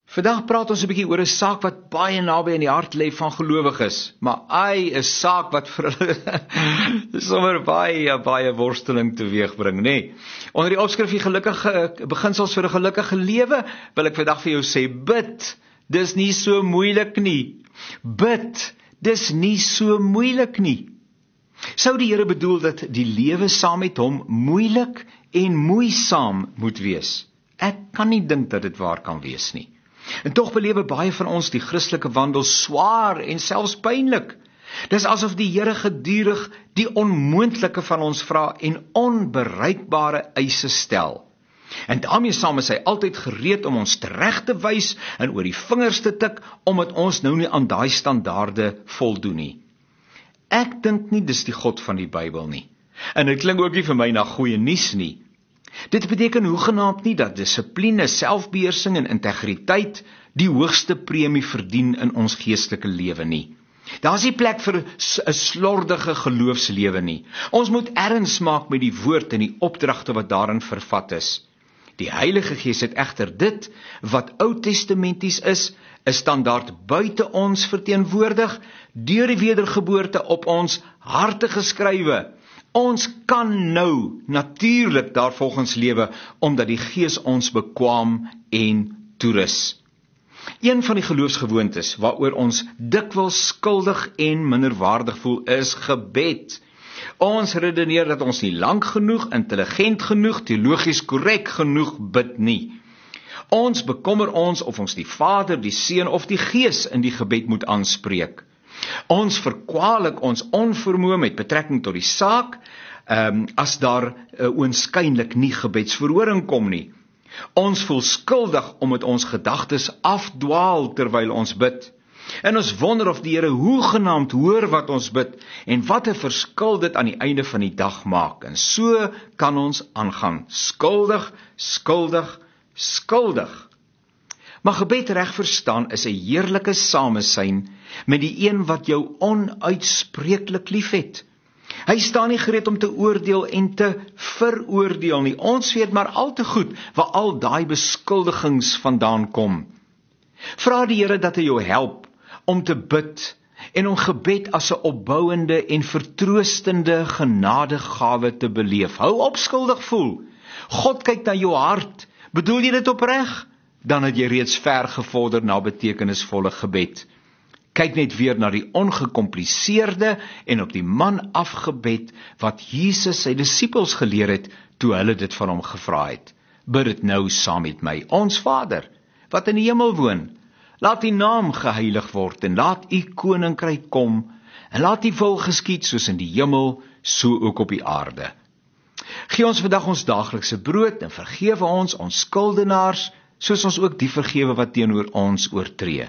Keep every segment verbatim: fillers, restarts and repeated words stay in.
Vandag praat ons 'n bietjie oor 'n saak wat baie naby aan die hart lê van gelowiges, maar ai, 'n saak wat vir hulle sommer baie, baie worsteling teweegbring, nê. Nee. Onder die opskrif die gelukkige beginsels vir 'n gelukkige lewe, wil ek vandag vir jou sê, bid, dis nie so moeilik nie. Bid, dis nie so moeilik nie. Sou die Here bedoel dat die lewe saam met hom moeilik en moeisaam moet wees? Ek kan nie dink dat dit waar kan wees nie. En tog belewe baie van ons die Christelike wandel swaar en selfs pynlik. Dis asof die Here gedurig die onmoontlike van ons vra en onbereikbare eise stel. En daarmee saam is hy altyd gereed om ons tereg te wys en oor die vingers te tik, omdat ons nou nie aan daai standaarde voldoen nie. Ek dink nie dis die God van die Bybel nie. En dit klink ook nie vir my na goeie nuus nie. Dit beteken hoegenaamd nie dat dissipline, selfbeheersing en integriteit die hoogste premie verdien in ons geestelike lewe nie. Daar is nie plek vir 'n slordige geloofslewe nie. Ons moet erns maak met die woord en die opdragte wat daarin vervat is. Die Heilige Gees het egter dit wat Oud-testamenties is, 'n standaard buite ons verteenwoordig, deur die wedergeboorte op ons harte geskrywe. Ons kan nou natuurlik daarvolgens lewe, omdat die Gees ons bekwaam en toerus. Een van die geloofsgewoontes waaroor ons dikwels skuldig en minderwaardig voel, is gebed. Ons redeneer dat ons nie lank genoeg, intelligent genoeg, teologies korrek genoeg bid nie. Ons bekommer ons of ons die Vader, die Seun of die Gees in die gebed moet aanspreek. Ons verkwalik ons onvermoë met betrekking tot die saak, um, as daar uh, oënskynlik nie gebedsverhoring kom nie. Ons voel skuldig omdat ons gedagtes afdwaal terwyl ons bid. En ons wonder of die Here hoegenaamd hoor wat ons bid, en wat 'n verskil dit aan die einde van die dag maak. En so kan ons aangaan, skuldig, skuldig, skuldig. Maar gebed reg verstaan is 'n heerlike samesyn met die een wat jou onuitspreeklik liefhet. Hy staan nie gereed om te oordeel en te veroordeel nie. Ons weet maar al te goed waar al daai beskuldigings vandaan kom. Vra die Here dat hy jou help om te bid en om gebed as 'n opbouende en vertroostende genadegawe te beleef. Hou op skuldig voel. God kyk na jou hart. Bedoel jy dit opreg? Dan het jy reeds ver gevorder na betekenisvolle gebed. Kyk net weer na die ongekompliseerde en op die man afgebed wat Jesus sy disippels geleer het toe hulle dit van hom gevra het. Bid dit nou saam met my. Ons Vader, wat in die hemel woon, laat u naam geheilig word en laat u koninkryk kom en laat u wil geskied soos in die hemel, so ook op die aarde. Gee ons vandag ons daaglikse brood en vergewe ons ons skuldenaars, soos ons ook die vergewe wat teenoor ons oortree.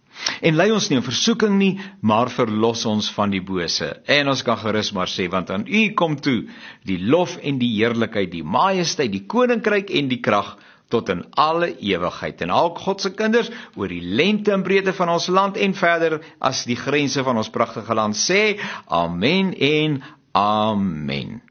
En lei ons nie in versoeking nie, maar verlos ons van die bose. En ons kan gerus maar sê, want aan u kom toe die lof en die heerlikheid, die majesteit, die koninkryk en die krag tot in alle ewigheid. En al God se kinders oor die lengte en breedte van ons land en verder as die grense van ons pragtige land sê, amen en amen.